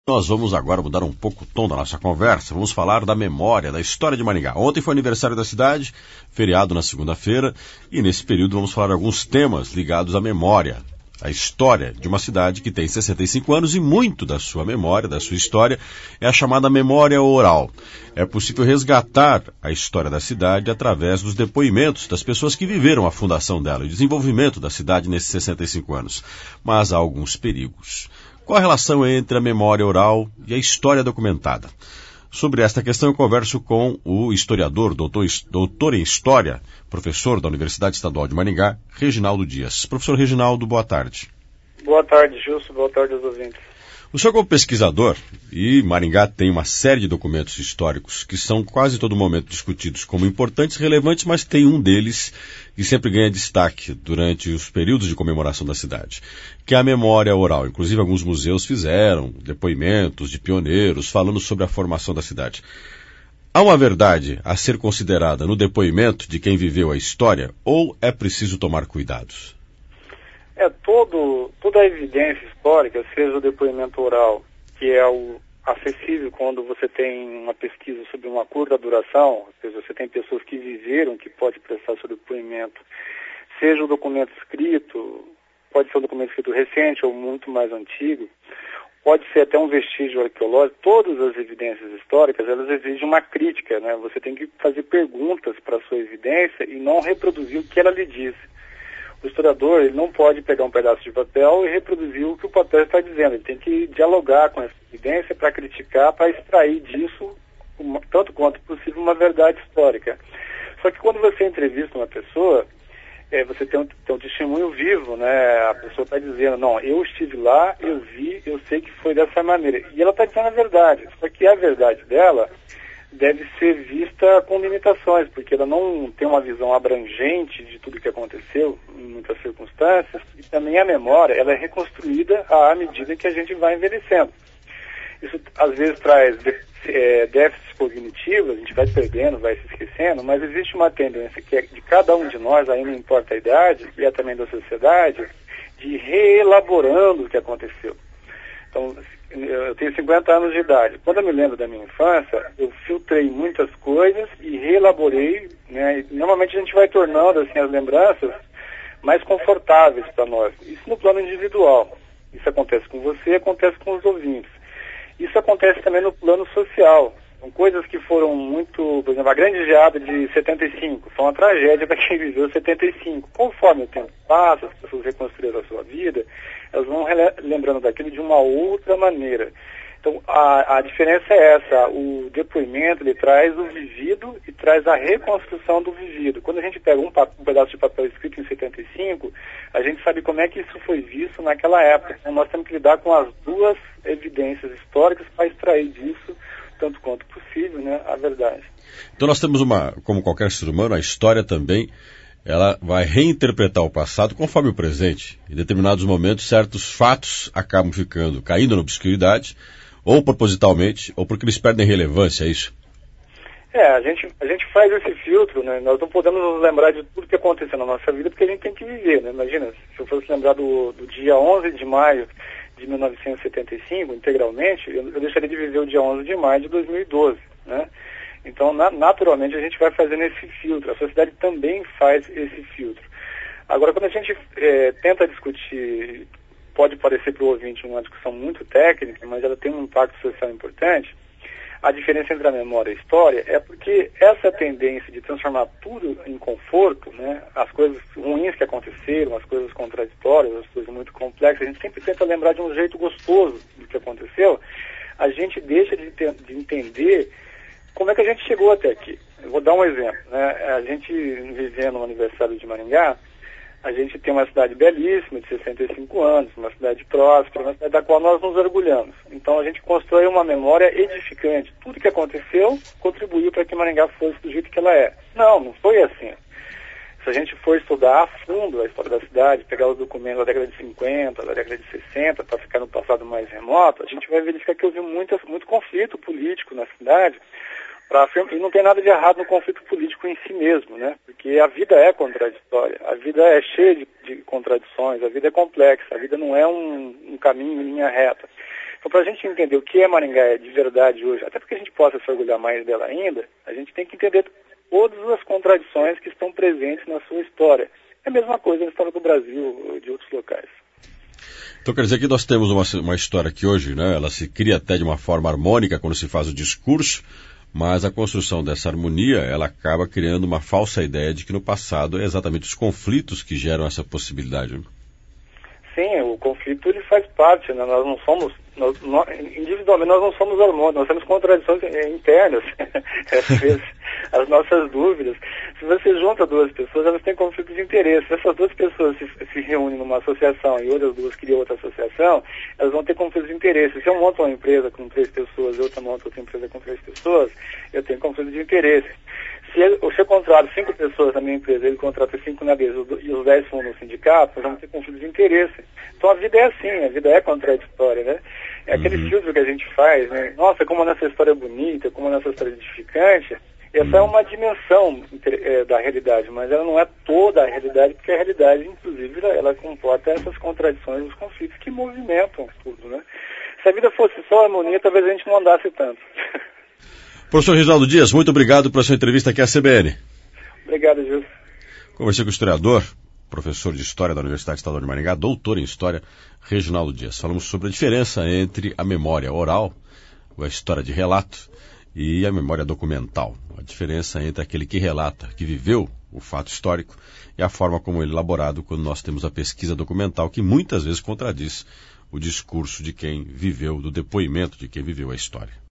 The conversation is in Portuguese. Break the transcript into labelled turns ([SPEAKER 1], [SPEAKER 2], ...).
[SPEAKER 1] Nós vamos agora mudar um pouco o tom da nossa conversa. Vamos falar da memória, da história de Maringá. Ontem foi aniversário da cidade, feriado na segunda-feira, e nesse período vamos falar de alguns temas ligados à memória, à história de uma cidade que tem 65 anos e muito da sua memória, da sua história, é a chamada memória oral. É possível resgatar a história da cidade através dos depoimentos das pessoas que viveram a fundação dela, o desenvolvimento da cidade nesses 65 anos. Mas há alguns perigos. Qual a relação entre a memória oral e a história documentada? Sobre esta questão eu converso com o historiador, doutor em História, professor da Universidade Estadual de Maringá, Reginaldo Dias. Professor Reginaldo, boa tarde.
[SPEAKER 2] Boa tarde, Gilson. Boa tarde aos ouvintes.
[SPEAKER 1] O senhor como pesquisador, e Maringá tem uma série de documentos históricos que são quase todo momento discutidos como importantes, relevantes, mas tem um deles que sempre ganha destaque durante os períodos de comemoração da cidade, que é a memória oral. Inclusive alguns museus fizeram depoimentos de pioneiros falando sobre a formação da cidade. Há uma verdade a ser considerada no depoimento de quem viveu a história ou é preciso tomar cuidados?
[SPEAKER 2] Toda a evidência histórica, seja o depoimento oral, que é o acessível quando você tem uma pesquisa sobre uma curta duração, ou seja, você tem pessoas que viveram, que pode prestar seu depoimento, seja o documento escrito, pode ser um documento escrito recente ou muito mais antigo, pode ser até um vestígio arqueológico. Todas as evidências históricas, elas exigem uma crítica, né? Você tem que fazer perguntas para a sua evidência e não reproduzir o que ela lhe diz. O historiador, ele não pode pegar um pedaço de papel e reproduzir o que o papel está dizendo. Ele tem que dialogar com essa evidência para criticar, para extrair disso, tanto quanto possível, uma verdade histórica. Só que quando você entrevista uma pessoa, você tem um testemunho vivo, né? A pessoa está dizendo, não, eu estive lá, eu vi, eu sei que foi dessa maneira. E ela está dizendo a verdade. Só que a verdade dela deve ser vista com limitações, porque ela não tem uma visão abrangente de tudo que aconteceu em muitas circunstâncias, e também a memória, ela é reconstruída à medida que a gente vai envelhecendo. Isso às vezes traz déficits cognitivos, a gente vai perdendo, vai se esquecendo, mas existe uma tendência que é de cada um de nós, aí não importa a idade, e é também da sociedade, de ir reelaborando o que aconteceu. Então, eu tenho 50 anos de idade. Quando eu me lembro da minha infância, eu filtrei muitas coisas e reelaborei, né? E normalmente a gente vai tornando assim as lembranças mais confortáveis para nós. Isso no plano individual. Isso acontece com você, acontece com os ouvintes. Isso acontece também no plano social. São coisas que foram muito... Por exemplo, a Grande Geada de 75 foi uma tragédia para quem viveu 75. Conforme o tempo passa, as pessoas reconstruíram a sua vida, elas vão lembrando daquilo de uma outra maneira. Então, a diferença é essa. O depoimento, ele traz o vivido e traz a reconstrução do vivido. Quando a gente pega um pedaço de papel escrito em 75, a gente sabe como é que isso foi visto naquela época. Então, nós temos que lidar com as duas evidências históricas para extrair disso, tanto quanto possível, né, a verdade.
[SPEAKER 1] Então nós temos como qualquer ser humano, a história também, ela vai reinterpretar o passado conforme o presente. Em determinados momentos, certos fatos acabam caindo na obscuridade, ou propositalmente, ou porque eles perdem relevância, é isso?
[SPEAKER 2] A gente faz esse filtro, né? Nós não podemos nos lembrar de tudo que aconteceu na nossa vida, porque a gente tem que viver, né? Imagina, se eu fosse lembrar do dia 11 de maio de 1975, integralmente, eu deixaria de viver o dia 11 de maio de 2012, né? Então, naturalmente, a gente vai fazendo esse filtro. A sociedade também faz esse filtro. Agora, quando a gente tenta discutir, pode parecer para o ouvinte uma discussão muito técnica, mas ela tem um impacto social importante. A diferença entre a memória e a história é porque essa tendência de transformar tudo em conforto, né, as coisas ruins que aconteceram, as coisas contraditórias, as coisas muito complexas, a gente sempre tenta lembrar de um jeito gostoso do que aconteceu, a gente deixa de entender como é que a gente chegou até aqui. Eu vou dar um exemplo, né? A gente vivendo no aniversário de Maringá, a gente tem uma cidade belíssima, de 65 anos, uma cidade próspera, uma cidade da qual nós nos orgulhamos. Então a gente constrói uma memória edificante. Tudo que aconteceu contribuiu para que Maringá fosse do jeito que ela é. Não foi assim. Se a gente for estudar a fundo a história da cidade, pegar os documentos da década de 50, da década de 60, para ficar no passado mais remoto, a gente vai verificar que houve muito conflito político na cidade, E não tem nada de errado no conflito político em si mesmo, né? Porque a vida é contraditória, a vida é cheia de contradições, a vida é complexa, a vida não é um caminho em linha reta. Então, para a gente entender o que é Maringá de verdade hoje, até porque a gente possa se orgulhar mais dela ainda, a gente tem que entender todas as contradições que estão presentes na sua história. É a mesma coisa na história do Brasil ou de outros locais.
[SPEAKER 1] Então quer dizer que nós temos uma história que hoje, né, ela se cria até de uma forma harmônica quando se faz o discurso, mas a construção dessa harmonia, ela acaba criando uma falsa ideia de que no passado é exatamente os conflitos que geram essa possibilidade. Né?
[SPEAKER 2] Sim, o conflito ele faz parte, né? Nós não somos, individualmente nós não somos harmônicos, nós temos contradições internas, às vezes, as nossas dúvidas. Se você junta duas pessoas, elas têm conflitos de interesse. Se essas duas pessoas se reúnem numa associação e outras duas criam outra associação, elas vão ter conflitos de interesse. Se eu monto uma empresa com 3 pessoas e outra monta outra empresa com 3 pessoas, eu tenho conflito de interesse. Se eu contrato 5 pessoas na minha empresa, ele contrata 5 na dele e os 10 fundam no sindicato, nós vamos ter conflito de interesse. Então a vida é assim, a vida é contraditória, né? É aquele filtro que a gente faz, né? Nossa, como a nossa história é bonita, como a nossa história é edificante. Essa é uma dimensão da realidade, mas ela não é toda a realidade, porque a realidade, inclusive, ela comporta essas contradições, os conflitos que movimentam tudo, né? Se a vida fosse só harmonia, talvez a gente não andasse tanto.
[SPEAKER 1] Professor Reginaldo Dias, muito obrigado pela sua entrevista aqui à CBN.
[SPEAKER 2] Obrigado, Gilson.
[SPEAKER 1] Conversei com o historiador, professor de História da Universidade Estadual de Maringá, doutor em História, Reginaldo Dias. Falamos sobre a diferença entre a memória oral, a história de relato, e a memória documental. A diferença entre aquele que relata, que viveu o fato histórico, e a forma como ele é elaborado quando nós temos a pesquisa documental, que muitas vezes contradiz o discurso de quem viveu, do depoimento de quem viveu a história.